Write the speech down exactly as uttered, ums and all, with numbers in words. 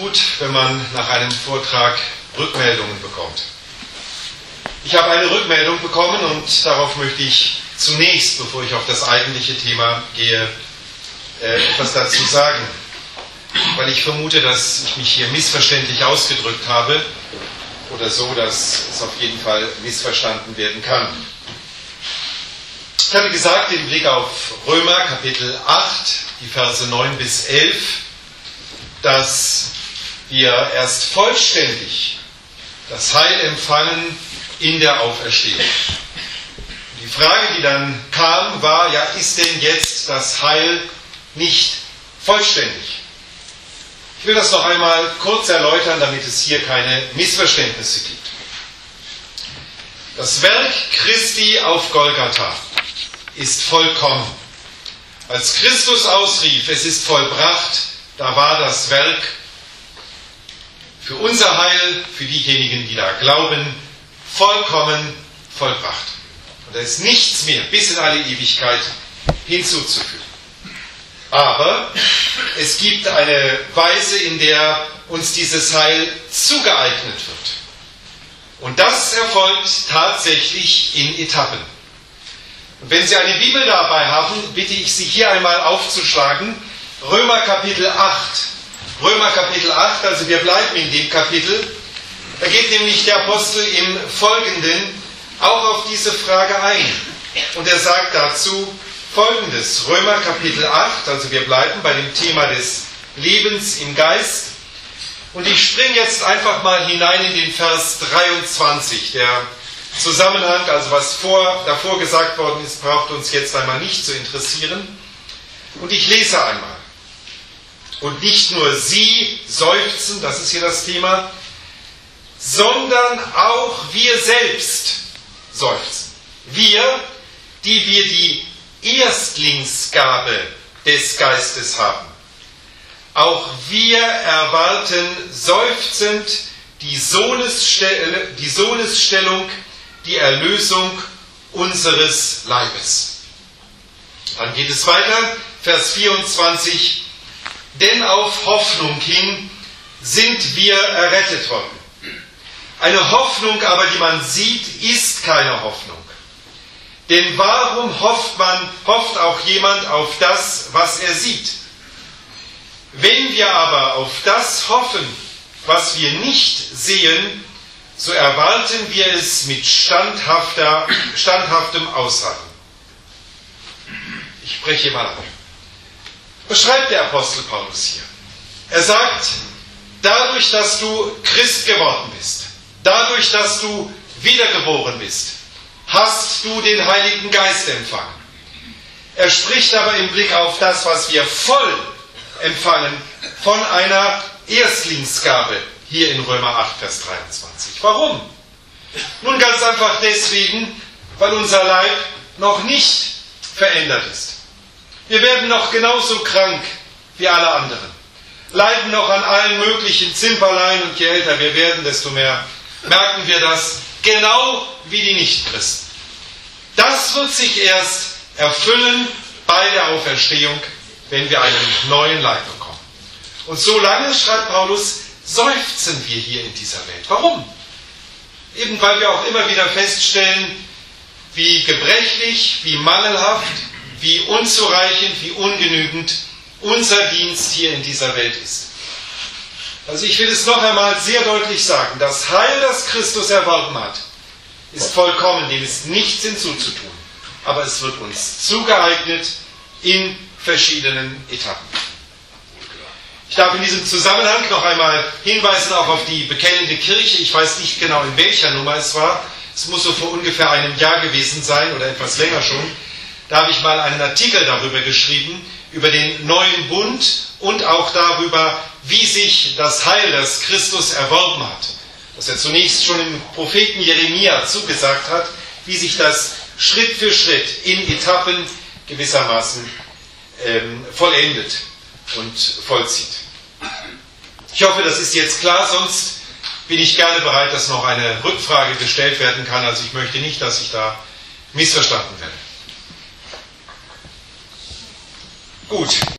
gut, wenn man nach einem Vortrag Rückmeldungen bekommt. Ich habe eine Rückmeldung bekommen und darauf möchte ich zunächst, bevor ich auf das eigentliche Thema gehe, etwas dazu sagen, weil ich vermute, dass ich mich hier missverständlich ausgedrückt habe oder so, dass es auf jeden Fall missverstanden werden kann. Ich habe gesagt, im Blick auf Römer Kapitel acht, die Verse neun bis elf, dass wir erst vollständig das Heil empfangen in der Auferstehung. Die Frage, die dann kam, war, ja, ist denn jetzt das Heil nicht vollständig? Ich will das noch einmal kurz erläutern, damit es hier keine Missverständnisse gibt. Das Werk Christi auf Golgatha ist vollkommen. Als Christus ausrief, es ist vollbracht, da war das Werk für unser Heil, für diejenigen, die da glauben, vollkommen vollbracht. Und da ist nichts mehr bis in alle Ewigkeit hinzuzufügen. Aber es gibt eine Weise, in der uns dieses Heil zugeeignet wird. Und das erfolgt tatsächlich in Etappen. Und wenn Sie eine Bibel dabei haben, bitte ich Sie hier einmal aufzuschlagen. Römer Kapitel acht. Römer Kapitel acht, also wir bleiben in dem Kapitel. Da geht nämlich der Apostel im Folgenden auch auf diese Frage ein. Und er sagt dazu Folgendes. Römer Kapitel acht, also wir bleiben bei dem Thema des Lebens im Geist. Und ich springe jetzt einfach mal hinein in den Vers dreiundzwanzig. Der Zusammenhang, also was vor, davor gesagt worden ist, braucht uns jetzt einmal nicht zu interessieren. Und ich lese einmal. Und nicht nur sie seufzen, das ist hier das Thema, sondern auch wir selbst seufzen. Wir, die wir die Erstlingsgabe des Geistes haben. Auch wir erwarten seufzend die Sohnesstelle, die Sohnesstellung, die Erlösung unseres Leibes. Dann geht es weiter, Vers vierundzwanzig. Denn auf Hoffnung hin sind wir errettet worden. Eine Hoffnung aber, die man sieht, ist keine Hoffnung. Denn warum hofft man, hofft auch jemand auf das, was er sieht? Wenn wir aber auf das hoffen, was wir nicht sehen, so erwarten wir es mit standhafter, standhaftem Ausharren. Ich spreche mal ab. Was schreibt der Apostel Paulus hier? Er sagt, dadurch, dass du Christ geworden bist, dadurch, dass du wiedergeboren bist, hast du den Heiligen Geist empfangen. Er spricht aber im Blick auf das, was wir voll empfangen, von einer Erstlingsgabe, hier in Römer acht, Vers dreiundzwanzig. Warum? Nun ganz einfach deswegen, weil unser Leib noch nicht verändert ist. Wir werden noch genauso krank wie alle anderen, leiden noch an allen möglichen Zimperlein und je älter wir werden, desto mehr merken wir das, genau wie die Nichtchristen. Das wird sich erst erfüllen bei der Auferstehung, wenn wir einen neuen Leib bekommen. Und solange, schreibt Paulus, seufzen wir hier in dieser Welt. Warum? Eben weil wir auch immer wieder feststellen, wie gebrechlich, wie mangelhaft, wie unzureichend, wie ungenügend unser Dienst hier in dieser Welt ist. Also ich will es noch einmal sehr deutlich sagen, das Heil, das Christus erworben hat, ist vollkommen, dem ist nichts hinzuzutun. Aber es wird uns zugeeignet in verschiedenen Etappen. Ich darf in diesem Zusammenhang noch einmal hinweisen auch auf die bekennende Kirche. Ich weiß nicht genau, in welcher Nummer es war. Es muss so vor ungefähr einem Jahr gewesen sein oder etwas länger schon. Da habe ich mal einen Artikel darüber geschrieben, über den neuen Bund und auch darüber, wie sich das Heil, das Christus erworben hat, das er zunächst schon im Propheten Jeremia zugesagt hat, wie sich das Schritt für Schritt in Etappen gewissermaßen ähm, vollendet und vollzieht. Ich hoffe, das ist jetzt klar, sonst bin ich gerne bereit, dass noch eine Rückfrage gestellt werden kann. Also ich möchte nicht, dass ich da missverstanden werde. Gut.